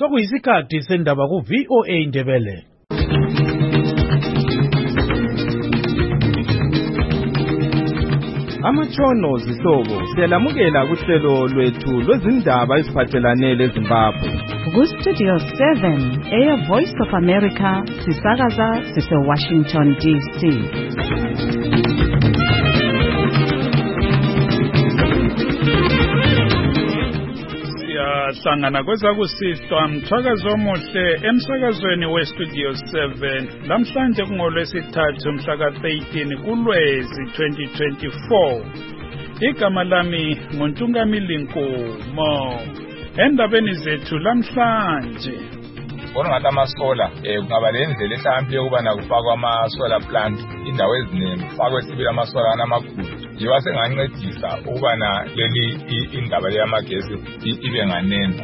Sokuyisikhathi sendaba ku VOA Ndebele. Amatshono zihlobo siyalamukela kuhlelo lwethu lwezindaba eziphathelane leZimbabwe. Ku-Studio 7 Air Voice of America sisakaza sise-Washington DC. Siyahlangana kwezakusihlwa mthwakazo omuhle emsakazweni we-Studio 7 lamhlanje kungolwesithathu mhla ka-13 kuLwezi 2024. Igama lami nguNtungamili Nkumo. Endabeni zethu lamhlanje bona ngathi amasola kungaba lendlela ehlakaniphile ukuba nakufakwa ama-solar plant indawo eziningi kufakwe sibili amasola amakhulu yiwa sengancedisa ukuba na leli indaba leyamagesi ibe nganeno.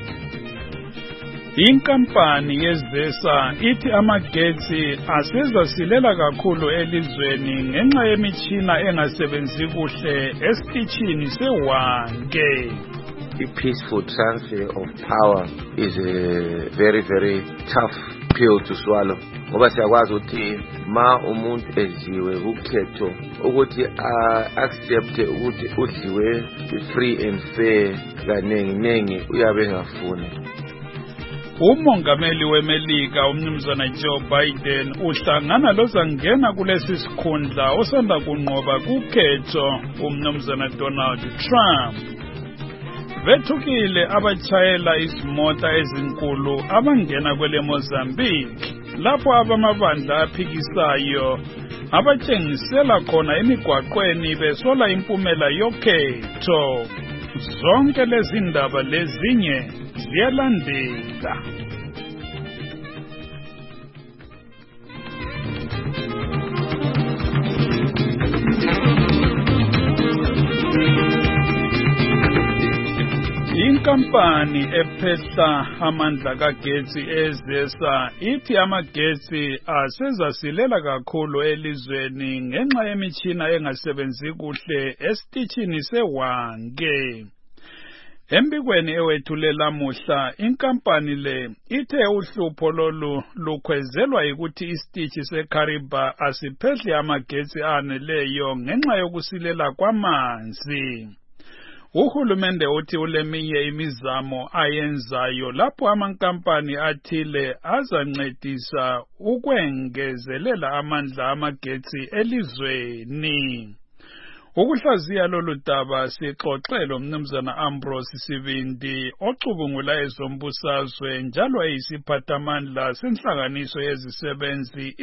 Inkampani yeZESA ithi amagetsi asezasilela kakhulu elizweni ngenxa yemitshina engasebenzi kuhle esitishini seWange. The peaceful transfer of power is a very, very tough pill to swallow. Ngoba siyakwazi ukuthi ma umuntu edliwe ukhetho ukuthi accept ukuthi udliwe free and fair kanengi uyabe engafuni. Umongameli weMelika umnumzana Joe Biden uhlangana lozangena kulesi sikhundla osanda kunqoba kukhetho umnumzana Donald Trump. Bethukile abatshayela izimota ezinkulu abangena kwele Mozambique lapho abamabandla aphikisayo abatshengisela khona emigwaqweni besola impumela yokhetho. Zonke lezi ndaba lezinye ziyalandela. Inkampani ephehla amandla kagetsi eZESA ithi amagetsi asezasilela kakhulu elizweni ngenxa yemitshina engasebenzi kuhle esitishini seWange. Embikweni ewethulela lamuhla inkampani le ithe uhlupho lolu lukhwezelwa ukuthi isitishi seKariba asiphehli amagetsi aneleyo ngenxa yokusilela kwamanzi. Uhulumende uthi uleminye imizamo ayenzayo lapho amankampani athile azancedisa ukwengezelela amandla amagetsi elizweni. Ukuhlaziya lolu daba sixoxele umnumzana Ambrose Sibindi ocubungula ezombusazwe njalo eyisiphathamandla senhlanganiso yezisebenzi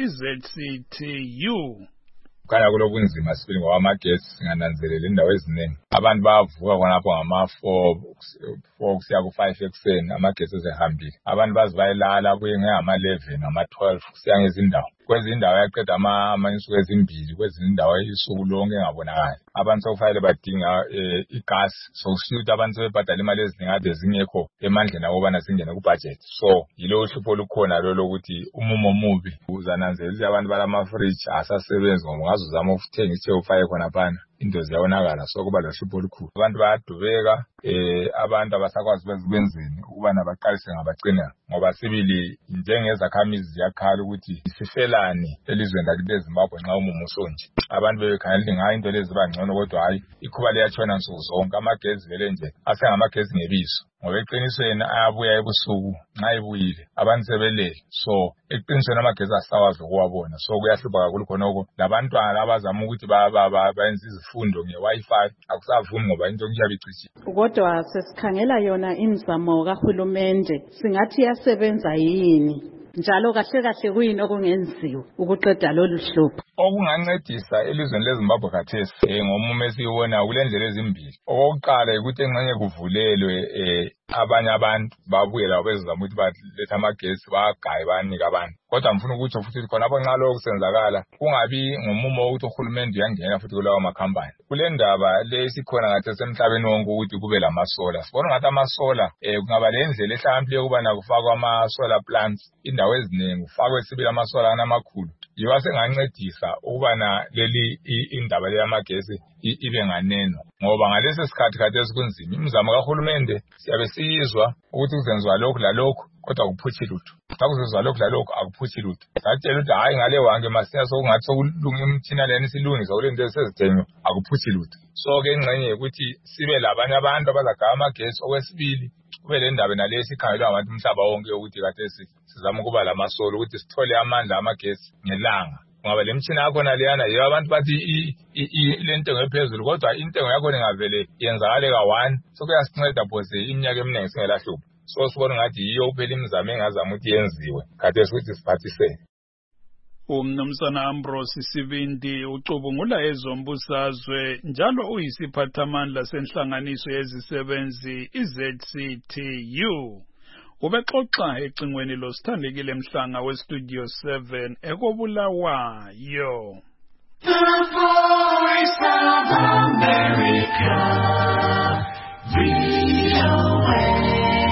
iZCTU. Kaya kulobunzima sibili ngoba amagesi singananzelela indawo eziningi abantu bavuka khonapho ngama-4 kusiya ku-5 ekuseni amagesi ezehambile abantu bazibayelala kuye ngama-11 ngama-12 kusiya ngezindawo kwezinye indawo yaqeda amanyisuku ezimbili kwezinye indawo isuku lonke engabonakali abantu sokufanele badinga igasi sokushiya ukuthi abantu sebebhadala imali eziningi ade zingekho emandleni akubana singene kubudget so yilo hlupho olukhona lolo ukuthi umumo omubi uzananzelela abantu balamafriji asasebenzi ngoba ungazuzama ukuthenga isithe ufake khonaphana into ziyawonakala so kuba lohlupho olukhulu abantu bayadubeka abantu abasakwazi bezibenzini ukuba nabaqalise ngabacina ngoba sibili njengezakhamizi ziyakhala ukuthi isifelani elizweni lakithi eZimbabwe nxa umumo usonje abantu bebekhangelela ngayo into lezi bangcono kodwa hayi ikhuba liyatshona nsuku zonke amagezi vele nje asengamagezi ngebiso ngoba eqinisweni ayabuya ebusuku nxa ebuyile abantu sebelele so eqinisweni amagezi asawazi ukuwabona so kuyahlupha kakhulu khonoko labantwana abazama ukuthi bayenze izifundo nge-Wi-Fi akusavumi ngoba into kuyabe icitshiwe. Kodwa sesikhangela yona imizamo kahulumende singathi yasebenza yini njalo kahle kuyini okungenziwa ukuqeda lolu hlupho. Okungancedisa elizweni leZimbabwe khathesi ngomumo esiyibona kulendlela ezimbili. Okokuqala ukuthi engxenye kuvulelwe abanye abantu babuye labo bezizama ukuthi balethe amagesi bagaye banika abantu kodwa ngifuna ukuthi futhi khonapho nxa lokho kusenzakala kungabi ngomumo ukuthi uhulumende uyangena futhi kulawo makhampani. Kule ndaba lesikhona ngathi semhlabeni wonke ukuthi kube lamasola sibona ngathi amasola kungaba lendlela ehlakaniphile ukuba nakufakwa ama-solar plants indawo eziningi kufakwe sibili amasola amakhulu yiwa sengancedisa ukuba na leli indaba leyamagesi ibe nganeno ngoba ngalesi sikhathi khathesi kunzima. Imizamo kahulumende siyabe siyizwa ukuthi kuzenziwa lokhu lalokhu kodwa akuphuthi lutho. Xa kuzenziwa lokhu lalokhu akuphuthi lutho. Satshela ukuthi hayi ngale wange masinya sokungathi sokulunga imithina leni silungisa kulento esezithengwe akuphuthi lutho. So ke ingxenye ukuthi sibe labanye abantu abazagaya amagesi. Okwesibili kube le ndaba nalesi ikhangelwa abantu umhlaba wonke ukuthi khathesi sizama ukuba lamasolo ukuthi sithole amandla amagesi ngelanga. Ngoba le mtshina yakhona leyana yiyo abantu bathi le ntengo ephezulu kodwa intengo yakhona ingavele yenzakale ka-1 sokuyasinceda phose iminyaka eminingi singelahluphi. So sibona ngathi yiyo uphela imizamo engazama ukuthi yenziwe khathesi ukuthi siphathiseke. Umnumzana Ambrose Sibindi ucubungula ezombusazwe njalo uyisiphathamandla senhlanganiso yezisebenzi iZCTU. Ubexoxa ecingweni loSithandekile Mhlanga weStudio 7 ekobulawayo. The Voice of America, VOA.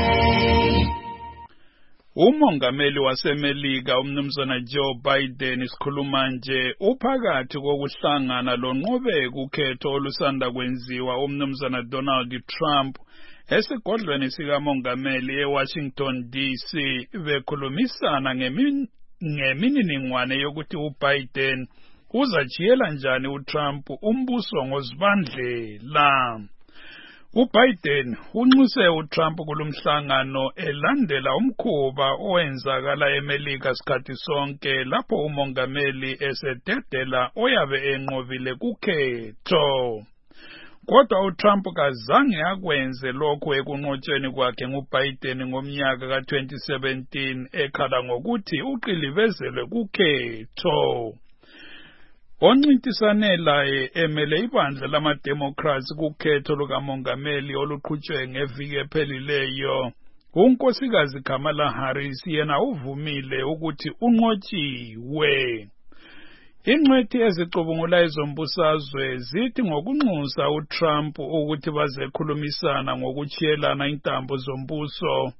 Umongameli waseMelika umnumzana Joe Biden isikhuluma nje uphakathi kokuhlangana lonqobeko ukhetho olusanda kwenziwa umnumzana Donald Trump esigodlweni sikamongameli eWashington DC bekhulumisana ngemininingwane yokuthi uBiden uzajiyela njani uTrump umbuso ngozibandlela. uBiden unxuse uTrump kulomhlangano elandela umkhuba owenzakala eMelika sikhathi sonke lapho umongameli esededela oyabe enqobile kukhetho. Kodwa uTrump kazange akwenze lokho ekunqotsheni kwakhe nguBiden ngomnyaka ka-2017 ekhala ngokuthi uqilibezelwe kukhetho. Oncintisane laye emele ibandla lama-Democrats kukhetho lukamongameli oluqhutshwe ngeviki ephelileyo, unkosikazi Kamala Harris yena uvumile ukuthi unqotshiwe. Ingcwethi ezicubungula ezombusazwe zithi ngokunxusa uTrump ukuthi bazekhulumisana ngokuchiyelana intambo zombuso,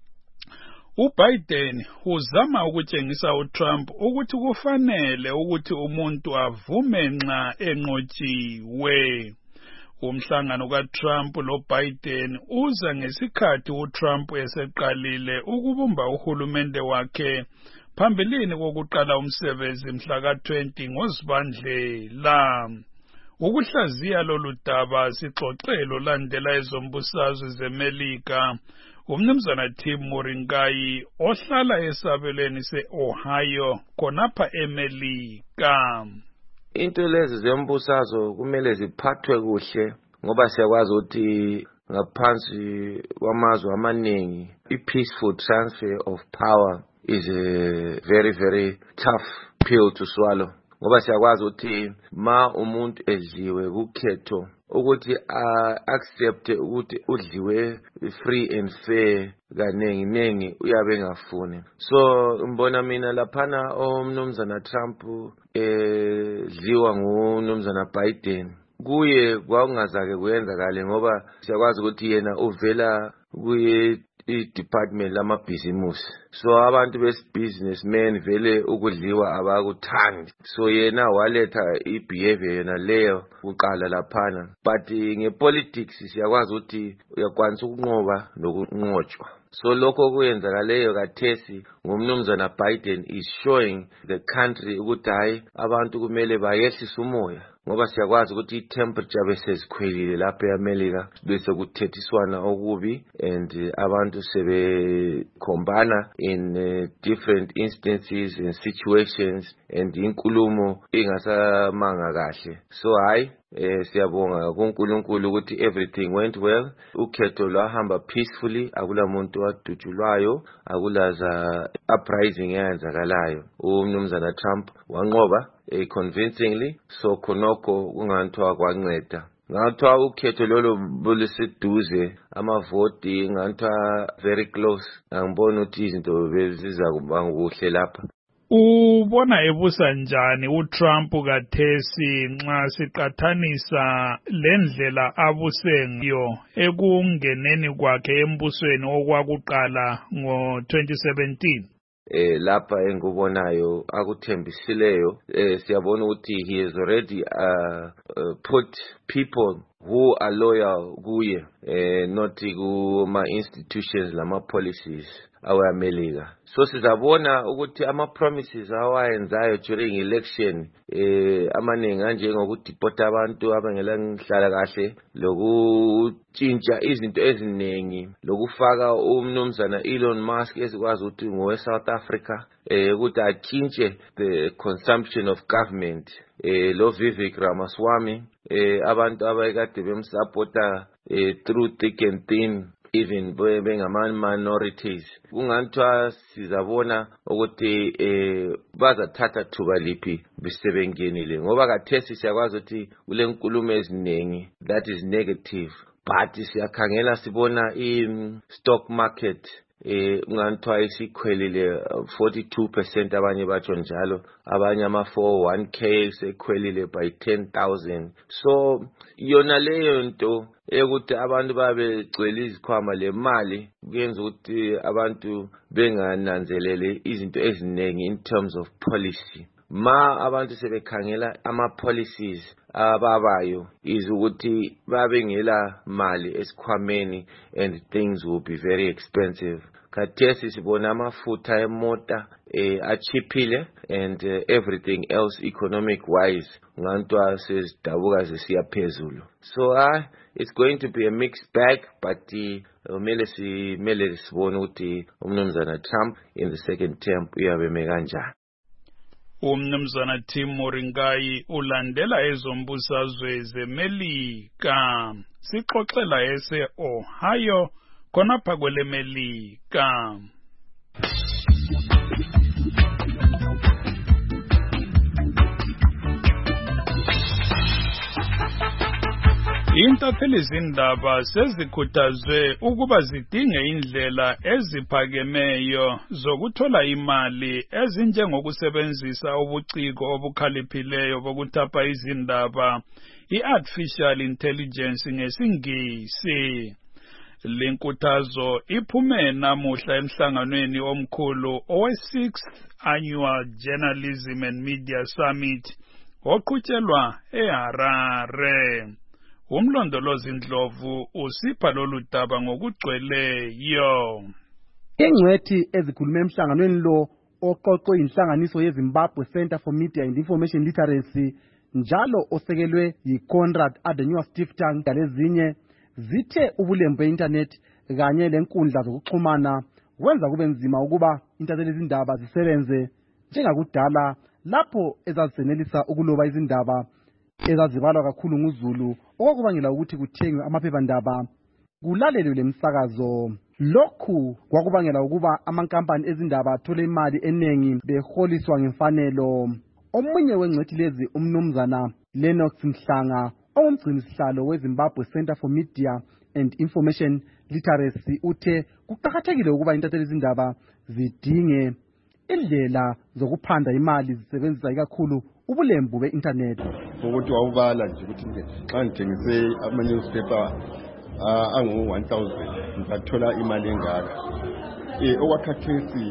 uBiden uzama ukutshengisa uTrump ukuthi kufanele ukuthi umuntu avume nxa enqotshiwe. Umhlangano kaTrump loBiden uza ngesikhathi uTrump eseqalile ukubumba uhulumende wakhe phambilini kokuqala umsebenzi mhla ka-20 ngozibandlela. Ukuhlaziya lolu daba sixoxelo landela ezombusazwe zeMelika umnumzana Tim Moringai ohlala esabelweni se-Ohio khonapha eMelika. Into lezi zembusazwe kumele ziphathwe kuhle ngoba siyakwazi ukuthi ngaphansi kwamazwe amaningi i-peaceful transfer of power is a very, very tough pill to swallow. Ngoba siyakwazi ukuthi ma umuntu edliwe kukhetho ukuthi accept ukuthi udliwe free and fair kanengi uyabe ngafuni. So mbona mina laphana umnumzana Trump dliwa ngumnumzana Biden kuye kwangazake kuyenzakale ngoba siyakwazi ukuthi yena uvela kuye i-department lamabhizimusi. So abantu besi-businessmen vele ukudliwa abakuthandi. So yena waletha i-behavior yena leyo uqala laphana. But nge-politics siyakwazi ukuthi uyakwanisa ukunqoba nokunqotshwa. So lokho kuyenzakaleyo kathesi ngumnumzana Biden is showing the country ukuthi hayi abantu kumele bayehlise umoya. Ngoba siyakwazi ukuthi i-temperature besezikhwelile lapha eAmelika bese kuthethiswana okubi and abantu sebekhombana in different instances and situations and inkulumo ingasamanga kahle. So hayi siyabonga kuNkulunkulu ukuthi everything went well. Ukhetho lwahamba peacefully, akula muntu wadutshulwayo, akulaza uprising eyenzakalayo. Umnumzana Trump wanqoba convincingly, so khonokho kungathiwa kwanceda. Ngathiwa ukhetho lolo buliseduze, amavoti ngathiwa very close. Angibona ukuthi izinto beziza kuba kuhle lapha. Ubona ebusa njani uTrump kathesi nxa siqathanisa lendlela abuse ngayo ekungeneni kwakhe embusweni okwakuqala ngo-2017? Lapha engikubonayo akuthembisileyo siyabona ukuthi he has already put people who are loyal kuye not kuma-institutions lama-policies awe-America. So sizabona ukuthi ama-promises awayenzayo during election amaningi anjengokudipota abantu abangela ngihlala kahle, lokutshintsha izinto eziningi, lokufaka umnumzana Elon Musk esikwazi ukuthi ngowe-South Africa ukuthi atshintshe the consumption of government. Lo Vivek Ramaswamy abantu abakade bemsupporta through thick and thin, even bengama-minorities. Kungathiwa sizabona ukuthi bazathatha thuba liphi bisebengenile, ngoba kathesi siyakwazi ukuthi kule nkulumo eziningi that is negative, but siyakhangela sibona i-stock market ungathiwa isikhwelile 42%, abanye batsho njalo, abanye ama-401k sekhwelile by 10,000. So yona leyo nto ukuthi abantu babegcwele izikhwama le mali kuyenza ukuthi abantu bengananzelele izinto eziningi in terms of policy. Ma abantu sebekhangela ama-policies ababayo is ukuthi babengela mali esikhwameni and things will be very expensive. Kathesi sibona amafutha emota achiphile and everything else economic wise ngantwa sezidabuka zisiya phezulu. So it's going to be a mixed bag, but kumele sibone ukuthi umnumzana Trump in the second term uyabeme kanjani. Umnumzana Tim Moringai ulandela ezombusazwe zeMelika. Sixoxela ese Ohio khonapha kwele Melika. Intatheli zindaba sezikhuthazwe ukuba zidinge indlela eziphakemeyo zokuthola imali ezinjengokusebenzisa ubuciko obukhaliphileyo bokuthapha izindaba, i-artificial intelligence ngesingisi. Lenkuthazo iphume namuhla emhlanganweni omkhulu owe-6th Annual Journalism and Media Summit oqhutyelwa eHarare. Umlondolozi Ndlovu usipha lolu daba ngokugcweleyo. Ingcwethi ezikhulume emhlanganweni lo oqoqwe inhlanganiso yeZimbabwe Center for Media and Information Literacy njalo osekelwe yiConrad Adenauer Stiftung lezinye zithe ubulembu be-internet kanye lenkundla zokuxhumana kwenza kube nzima ukuba intatheli izindaba zisebenze njengakudala lapho ezazisenelisa ukuloba izindaba ezazibalwa kakhulu nguZulu okubangela ukuthi kuthengwe amaphephandaba kulalelwe lemsakazo. Lokhu kwakubangela ukuba amankampani ezindaba athole imali eningi beholiswa ngemfanelo. Omunye wengcwethi lezi umnumzana Lennox Mhlanga ongumgcinisihlalo weZimbabwe Center for Media and Information Literacy uthe kuqakathekile ukuba intatheli izindaba zidinge indlela zokuphanda imali zisebenzisa ikakhulu ubulembu be-internet. Ukuthi wawubala nje ukuthi xa ngithengise ama-newspaper angu-1000 ngizathola imali engaka. Okwakhathesi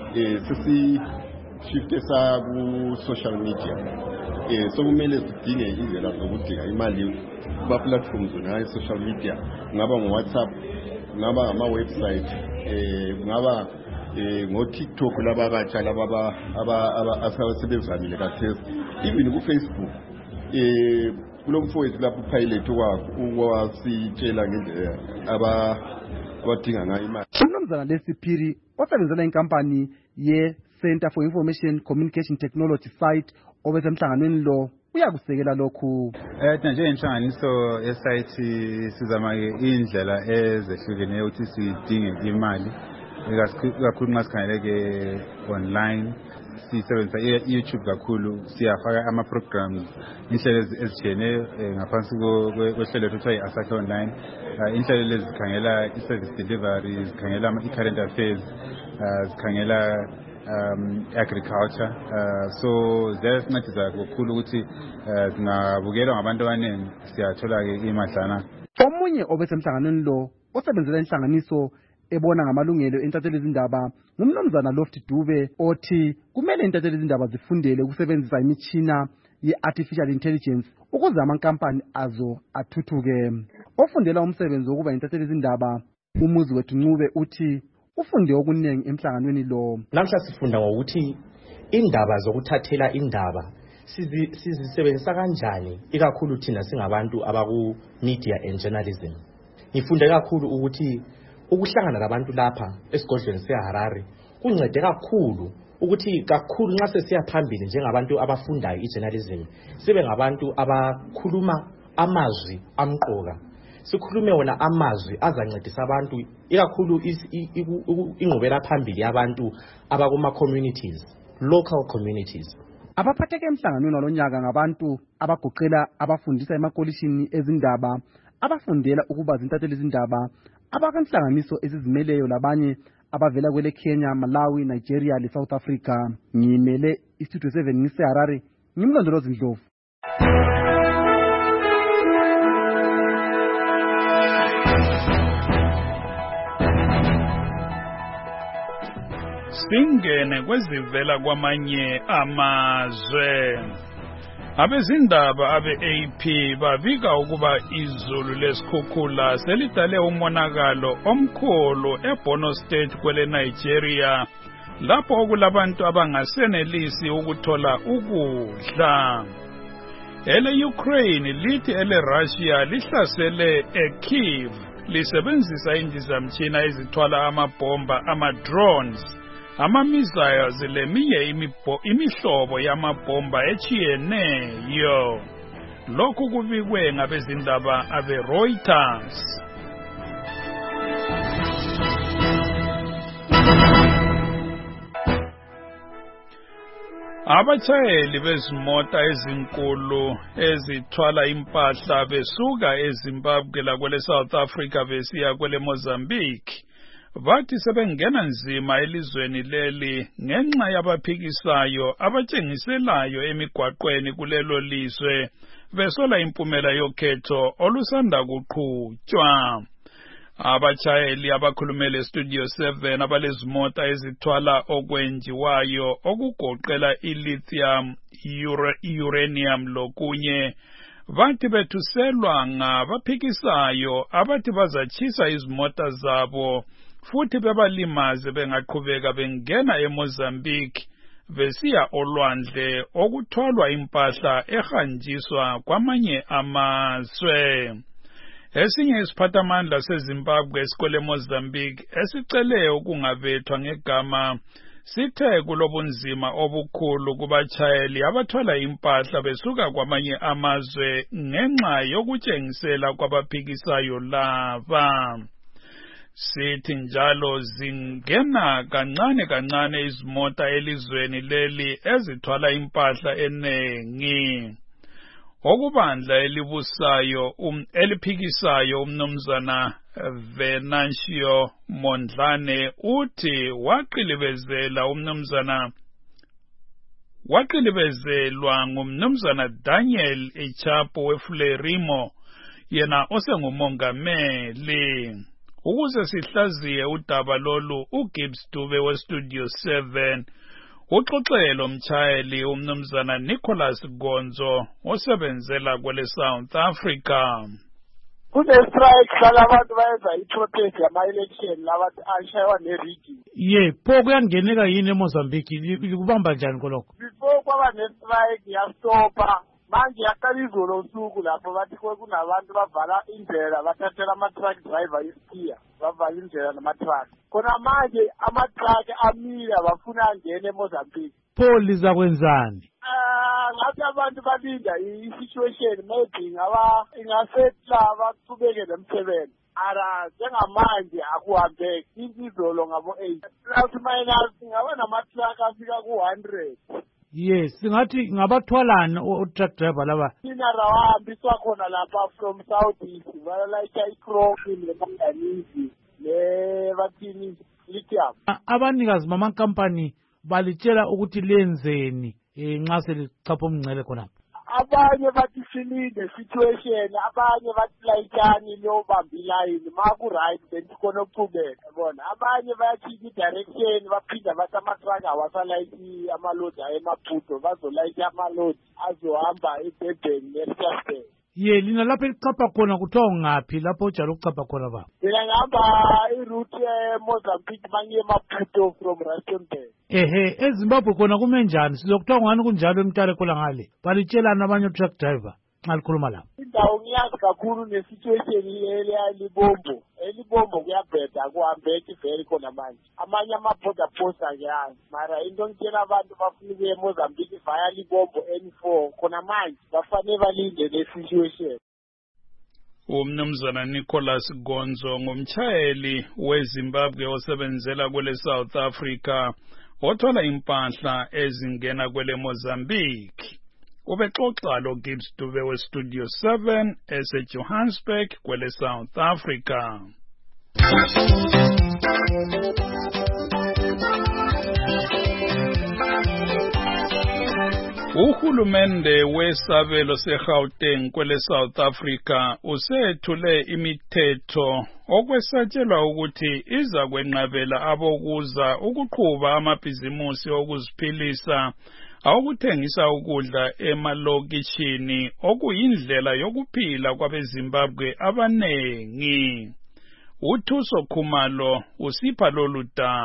sesishifte ku-social media. So kumele sidinge indlela zokudinga imali kuma-platforms social media, kungaba ngo-WhatsApp, kungaba ngama-website, kungaba ngo-TikTok laba abatsha laba asebenzamile kathesi, even ku-Facebook. Kulo mfowethu lapho upilot wasitshela ngendlela abadinga ngayo imali. Umnumzana Lesiphiri osebenzela inkampani ye-Center for Information Communication Technology site obesemhlanganweni lo uyakusekela lokhu. Njengenhlanganiso ye-site sizama indlela ezehlukeneyo ukuthi sidinge imali kakhulu nxa sikhangeleke online. Sisebenzisa i-YouTube kakhulu, siyafaka ama-programs inhlelo ezitshiyeneyo ngaphansi kwehlelo kuthiwa yi-Asakhe Online. Inhlelo lezi zikhangela i-service delivery, zikhangela i-current affairs, zikhangela agriculture. So ziyasincedisa kakhulu ukuthi singabukelwa ngabantu abaningi, siyathola-ke imadlana. Omunye obesemhlanganweni lo osebenzela inhlanganiso ebona ngamalungelo entatheli izindaba ngumnumzana Lofty Dube othi kumele intatheli izindaba zifundele ukusebenzisa imitshina ye-artificial intelligence ukuze amankampani azo athuthuke. Ofundela umsebenzi wokuba intatheli izindaba Umuzi wethu Ncube uthi ufunde okuningi emhlanganweni lo. Namhla sifunda ngokuthi indaba zokuthathela indaba sizisebenzisa kanjani ikakhulu thina singabantu abaku media and journalism. Ngifunde kakhulu ukuthi ukuhlangana labantu lapha esigodlweni seHarare kuncede kakhulu ukuthi kakhulu nxa sesiya phambili njengabantu abafundayo ijournalism sibe ngabantu abakhuluma amazwi amqoka. Sikhulume wona amazwi azancedisa abantu ikakhulu ingqubela phambili yabantu abakuma communities, local communities. Abaphatheke emhlanganweni walonyaka ngabantu abagoqela abafundisa emakolishini ezindaba, abafundela ukuba zintatheli izindaba, abakanhlanganiso ezizimeleyo labanye abavela kwele Kenya, Malawi, Nigeria le South Africa. Ngimele iStudio 7 ngiseHarare, ngimlondolozi Ndlovu. Singene kwezivela kwamanye amazwe. Abezindaba abe-AP babika ukuba izulu lesikhukhula selidale umonakalo omkhulu eBorno State kwele Nigeria lapho okulabantu abangasenelisi ukuthola ukudla. Ele Ukraine lithi ele Russia lihlasele eKyiv lisebenzisa indizamtshina ezithwala amabomba ama-drones, ama-missiles leminye imihlobo yamabomba echiyeneyo. Lokhu kubikwe ngabezindaba abe-Reuters. Abatshayeli bezimota ezinkulu ezithwala impahla besuka eZimbabwe lakwele South Africa besiya kwele Mozambique bathi sebengena nzima elizweni leli ngenxa yabaphikisayo abatshengiselayo emigwaqweni kulelo lizwe besola impumela yokhetho olusanda kuqhutshwa. Abatshayeli abakhulumele Studio 7 abalezimota ezithwala okwenjiwayo okugoqela ilithium, uranium lokunye bathi bethuselwa ngabaphikisayo abathi bazatshisa izimota zabo futhi bebalimaze bengaqhubeka bengena eMozambique besiya olwandle okuthwalwa impahla ehanjiswa kwamanye amazwe. Esinye isiphathamandla seZimbabwe esikwele Mozambique esicele ukungabethwa ngegama sithe kulobunzima obukhulu kubatshayeli abathwala impahla besuka kwamanye amazwe ngenxa yokutshengisela kwabaphikisayo laba. Sithi njalo zingena kancane izimota elizweni leli ezithwala impahla enengi. Okubandla elibusayo eliphikisayo umnumzana Venancio Mondlane uthi waqilibezelwa ngumnumzana Daniel Echapo weFullerimo yena osengumongameli. Ukuze sihlaziye udaba lolu uGibbs Dube weStudio 7 uxoxele umtshayeli umnumzana Nicholas Gonzo osebenzela kwele South Africa. Kune-strike hlala abantu bayenza i-protest yama-election labathi ashaywa ne-rigging. Pho kuyangeneka yini eMozambique kubamba njani kolokho? Before kwaba ne-strike yastopa manje yaqala izolo usuku lapho bathi kunabantu bavala indlela bathathela ama-truck driver isiya bavala indlela nama-truck. Khona manje ama-truck amile bafuna angene eMozambique. Pho liza kwenzani? Ngathi abantu balinda i-situation maybe ingasetla baqhubeke nemsebenzi. Ara njengamanje akuhambeki izolo ngabo-8. Plus minus ngaba nama-truck afika ku-100. Yes, singathi ngabathwalana o-truck driver laba. Thina rawahambiswa khona lapha from South East balayisha iCrook neManganizi nebathini lithium. Abanikazi bamankampani balitshela ukuthi lenzeni nxa selichapha umngcele khona. abanye bathi silinde situation, abanye bathi layitshani lobamba ilayini, maku-right then sikhona ukuqhubeka bona. Abanye bayatshintsha i-direction, baphinda bathi amatraka awasalayithi amalodi ayemaphutho, bazolayithi amalodi azohamba eDurban neRichardsburg. Ye lina lapho elichapha khona kuthiwa ungaphi lapho ujala ukuchapha khona baba? Mina ngihamba iroute eMozambique mangiye eMaputo from Rustenburg. eZimbabwe khona kume njani? Sizokuthiwa ngani kunjalo emtale khola ngale. Balitshelana abanye truck driver nxa likhuluma lapho. Indawo ngiyazi kakhulu nesituation eLibombo. eLibombo kuyabheda kuhambeki vele khona manje. Amanye ama-border post akiyazi. Mara into ngitshela abantu bafuna ukuya eMozambique via Libombo N4 khona manje bafanele balinde le situation. Umnumzana Nicholas Gonzo ngumtshayeli weZimbabwe osebenzela kwele South Africa othola impahla ezingena kwele Mozambique. Ubexoxa lo Gibbs Dube we Studio 7 eseJohannesburg kwele South Africa. Uhulumende wesabelo seGauteng kwele South Africa usethule imithetho okwesatshelwa ukuthi iza kwenqabela abokuza ukuqhuba amabhizimusi okuziphilisa awukuthengisa ukudla emalokishini okuyindlela yokuphila kwabeZimbabwe abanengi. uThuso Khumalo usipha lolu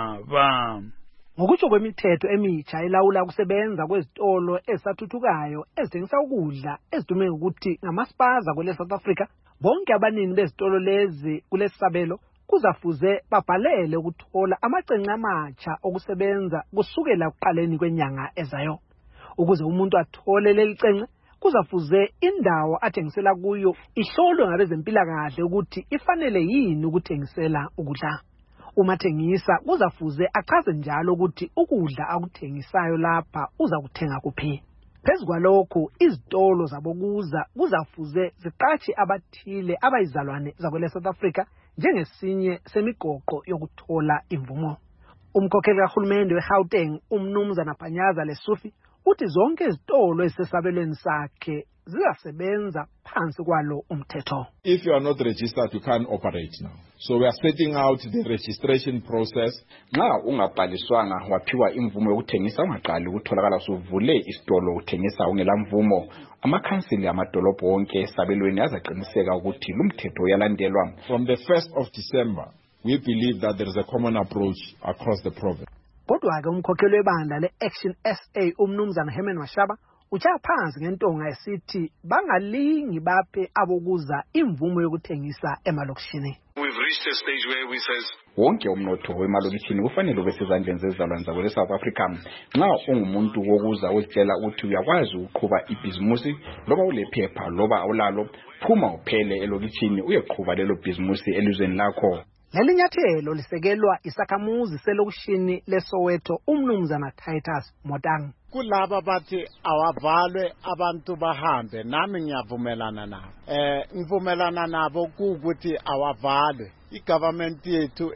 daba. Ngokutsho kwemithetho emitsha elawula ukusebenza kwezitolo ezisathuthukayo ezithengisa ukudla ezidume ukuthi ngamaspaza kwele South Africa, bonke abanini bezitolo lezi kulesabelo kuzafuze babhalele ukuthola amacenga amatsha okusebenza kusukela kuqaleni kwenyanga ezayo. Ukuze umuntu athole leli cenga kuzafuze indawo athengisela kuyo ihlolwe ngabezempilakahle ukuthi ifanele yini ukuthengisela ukudla. Umathengisa kuzafuze achaze njalo ukuthi ukudla akuthengisayo lapha uza kuthenga kuphi. Phezu kwalokho izitolo zabokuza kuzafuze ziqatshe abathile abayizalwane zakwele South Africa njengesinye semigoqo yokuthola imvumo. Umkhokheli kahulumende weGauteng umnumzana Panyaza Lesufi uthi zonke izitolo ezisesabelweni sakhe ziyasebenza phansi kwalo umthetho. If you are not registered, you can't operate now. So we are setting out the registration process. Nxa ungabhaliswanga waphiwa imvumo yokuthengisa ungaqali ukutholakala usuvule isitolo uthengisa ungela mvumo, amakhansili amadolobho wonke esabelweni azaqiniseka ukuthi lumthetho uyalandelwa. From the 1st of December, we believe that there is a common approach across the province. Kodwa ke umkhokheli webandla le-Action SA umnumzana Herman Mashaba uchaya phansi ngentonga esithi bangalingi baphe abokuza imvumo yokuthengisa emalokishini. We've reached a stage where we says wonke umnotho wemalokishini kufanele ube sezandleni zezizalwane zakwele South Africa. Nxa ungumuntu wokuza uzitshela ukuthi uyakwazi ukuqhuba ibhizimusi loba ulephepha loba awulalo, phuma uphele elokishini uyeqhuba lelo bhizimusi elizweni lakho. Leli nyathelo lisekelwa isakhamuzi selokishini leSoweto umnumzana Titus Motang. Kulaba bathi awavalwe abantu bahambe, nami ngiyavumelana nabo. Ngivumelana nabo ukuthi awavalwe. Igovernment yethu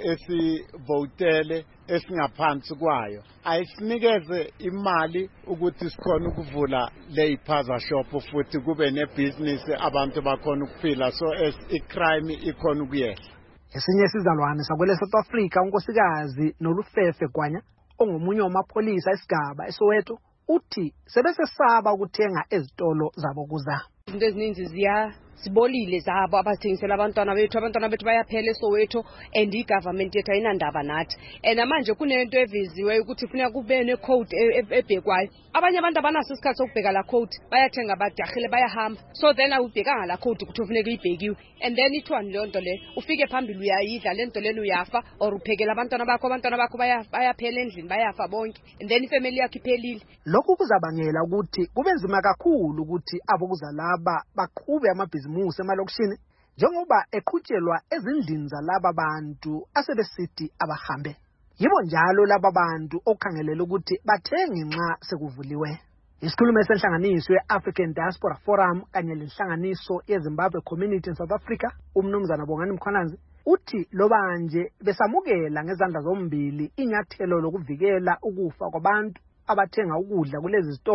esivotele esingaphansi kwayo ayisinikeze imali ukuthi sikhona ukuvula leyipaza shop futhi kube nebusiness abantu bakhona ukuphila, so icrime ikhona ukuyehla. Esinye isizalwane sakwele South Africa unkosikazi Nolufefe Gwanya ongomunye wamapholisa esigaba eSoweto uthi sebesesaba ukuthenga ezitolo zabokuza. Izinto ezininzi zibolile zabo abathengisela abantwana bethu bayaphela eSoweto and igovernment yethu ayinandaba nathi. And manje kunento eviziwe ukuthi kufuneka kube necode ebhekwayo. Abanye abantu abanaso isikhathi sokubheka la code, bayathenga badahile bayahamba. So then awubhekanga la code ukuthi ufuneka ibhekiwe. And then ithwani leyo nto le ufike phambili uyayidla lento lena uyafa or uphekela abantwana bakho bayaphela endlini bayafa bonke. And then ifamily yakhe iphelile. Lokhu kuzabangela ukuthi kube nzima kakhulu ukuthi abokuza laba baqhube amabhizimusi emalokishini njengoba eqhutshelwa ezindlini zalaba bantu asebesithi abahambe. Yibo njalo laba bantu okhangelela ukuthi bathenge nxa sekuvuliwe. Isikhulumi senhlanganiso ye-African Diaspora Forum kanye lenhlanganiso yeZimbabwe Community in South Africa umnumzana Bongani Mkhwananzi uthi loba nje besamukela ngezandla zombili inyathelo lokuvikela ukufa kwabantu abathenga ukudla kulezi zitolo,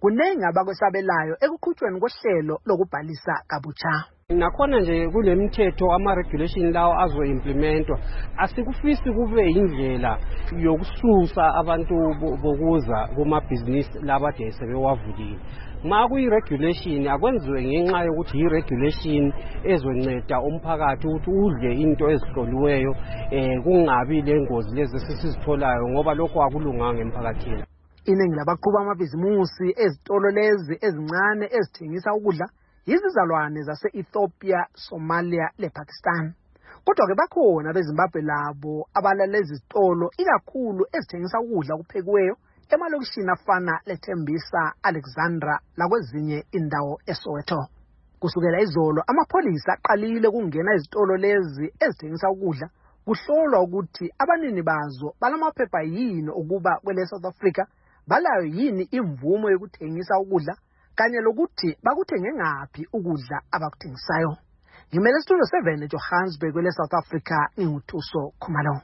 kuningi abakwesabelayo ekuqhutshweni kohlelo lokubhalisa kabutsha. Nakhona nje kunemithetho ama-regulation lawo azo-implementwa asikufisi kube indlela yokususa abantu bokuza kumabhizinisi labade sebewavulile. Ma kuyi-regulation akwenziwe ngenxa yokuthi yi-regulation ezonceda umphakathi ukuthi udle into ezihloliweyo kungabi lengozi lezi sisizitholayo ngoba lokho akulunganga emphakathini. Iningi labaqhuba amabhizimusi ezitolo lezi ezincane ezithengisa ukudla yizizalwane zase-Ethiopia, Somalia lePakistan. Kodwa ke bakhona beZimbabwe labo abalalezi izitolo ikakhulu ezithengisa ukudla okuphekiweyo emalokishini afana leThembisa, Alexandra lakwezinye indawo eSoweto. Kusukela izolo amapholisa aqalile ukungena izitolo lezi ezithengisa ukudla kuhlolwa ukuthi abanini bazo balamaphepha yini ukuba kwele South Africa balayo yini imvumo yokuthengisa ukudla kanye lokuthi bakuthenge ngaphi ukudla abakuthengisayo. Ngimele Studio 7 eJohannesburg kwele South Africa nginguthuso Khumalo.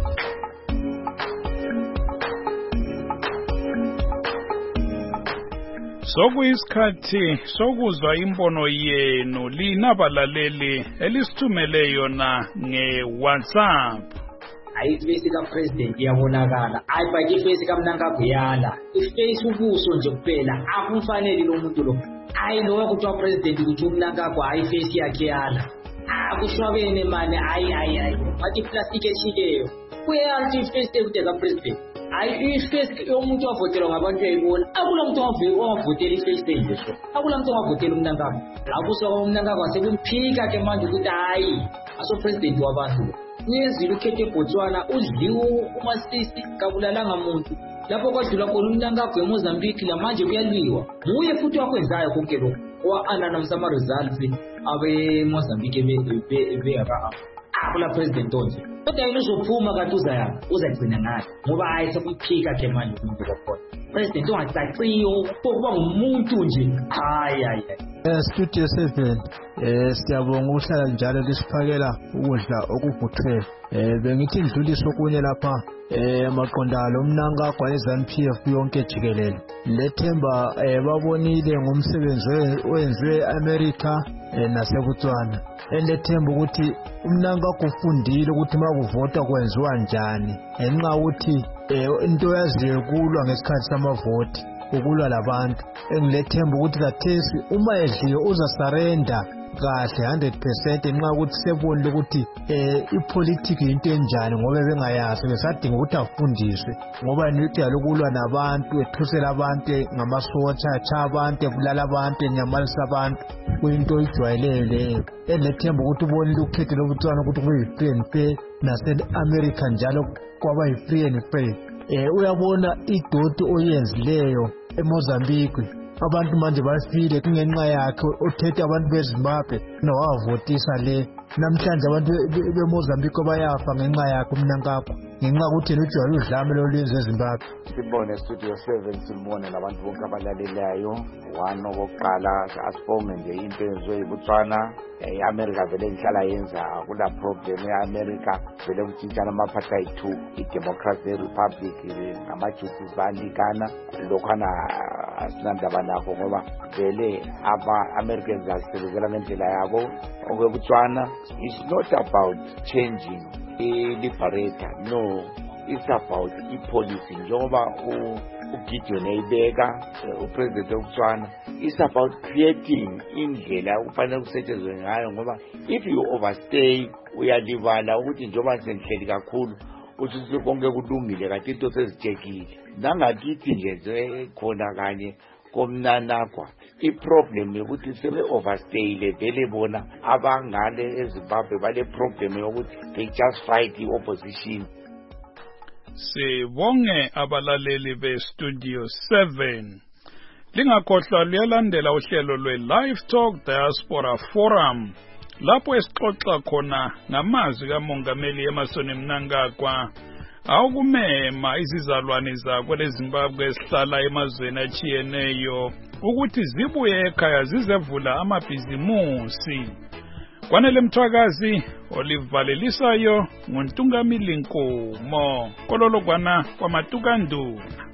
Sokuyisikhathi sokuzwa imbono yenu linabalaleli elisithumele yona nge-WhatsApp. Ayifesi kaPresident iyabonakala ayibhaki ifesi kaMnangagwa yala ifesi ubuso nje kuphela akumfanele lo muntu lo ayilo ukuthi President ukuthi uMnangagwa ayifesi yakhe yala akushwabene manje ayi bathi plastic eshikeyo kuyathi ifesi ekude kaPresident ayi ifesi yomuntu wavotela ngabantu ayibona akula muntu wavotela ifesi nje akula muntu wavotela uMnangagwa akuso uMnangagwa sekumphika ke manje ukuthi hayi aso President wabantu uyezile ukhethe eBotswana udliwe umasisi kabulalanga muntu lapho kwadlula khona uMnangagwa eMozambique lamanje kuyaliwa muye futhi wakwenzayo konke lokho wa-announce ama-results abe-Mozambique beyaka akula president onje kodwa yena uzophuma kade uzagcina ngayo ngoba hayi sekumphika ke manje umuntu kwakhona president ongacaciyo kokuba ngumuntu nje hayi Studio 7 siyabonga uhlala njalo lisiphakela ukudla okuvuthwe bengithi indluliso kunye lapha maqondalo uMnangagwa eZANU-PF yonke jikelele lethemba babonile ngomsebenzi owenziwe eAmerica naseBotswana elethemba ukuthi uMnangagwa ufundile ukuthi makuvota kwenziwa njani ngenxa ukuthi into yaziwe kulwa ngesikhathi samavoti ukulwa labantu engilethemba ukuthi kathesi uma edliwe uzasurrender kahle 100% nxa ukuthi sebonile ukuthi ipolitiki into enjani ngoba bengayazi besadinga ukuthi afundiswe ngoba nithi alokulwa nabantu ethusela abantu ngamasotsha abantu ebulala abantu enyamalisa abantu kuyinto ijwayeleyo elethemba ukuthi ubonile ukhetho lobutswana ukuthi kuyi-free and fair nase-America njalo kwaba yi-free and fair uyabona idoti oyenzileyo eMozambique abantu manje bafile kungenxa yakhe othethe abantu beZimbabwe nawavotisa le namhlanje abantu beMozambique bayafa ngenxa yakhe uMnangagwa ngenxa ukuthi ujwayele udlame lolwenze eZimbabwe. Sibone Studio 7 sibone nabantu bonke abalalelayo one okokuqala asibonge nje into enziwe eBotswana iAmerica vele ngihlala yenza kula problem eAmerica vele kuthintana ama-apartheid 2 i-democracy republic ngama-justice banikana lokhana asinandaba nakho ngoba vele ama-Americans asebenzela ngendlela yabo okweBotswana is not about changing i-liberator no it's about i-policy njengoba uGideon eyibeka upresident weBotswana it's about creating indlela okufanele kusetshenzwe ngayo ngoba if you overstay uyalibala ukuthi njengoba sengihleli kakhulu ukuthi konke kulungile kanti into sezijekile nangakithi nje khona kanye komNanagwa iproblem yokuthi sebe-overstayile vele bona abangale eZimbabwe bale problem yokuthi they just fight i-opposition. Sibonge abalaleli beStudio 7. Lingakhohlwa liyalandela uhlelo lwe-Live Talk Diaspora Forum lapho esixoxa khona ngamazwi kaMongameli Emmerson Mnangagwa awukumema izizalwane zakwe leZimbabwe esihlala emazweni achiyeneyo ukuthi zibuye ekhaya zizevula amabhizimusi. Kwanele Mthwakazi olivalelisayo nguNtungamili Nkomo kololokwana kwamatukandula.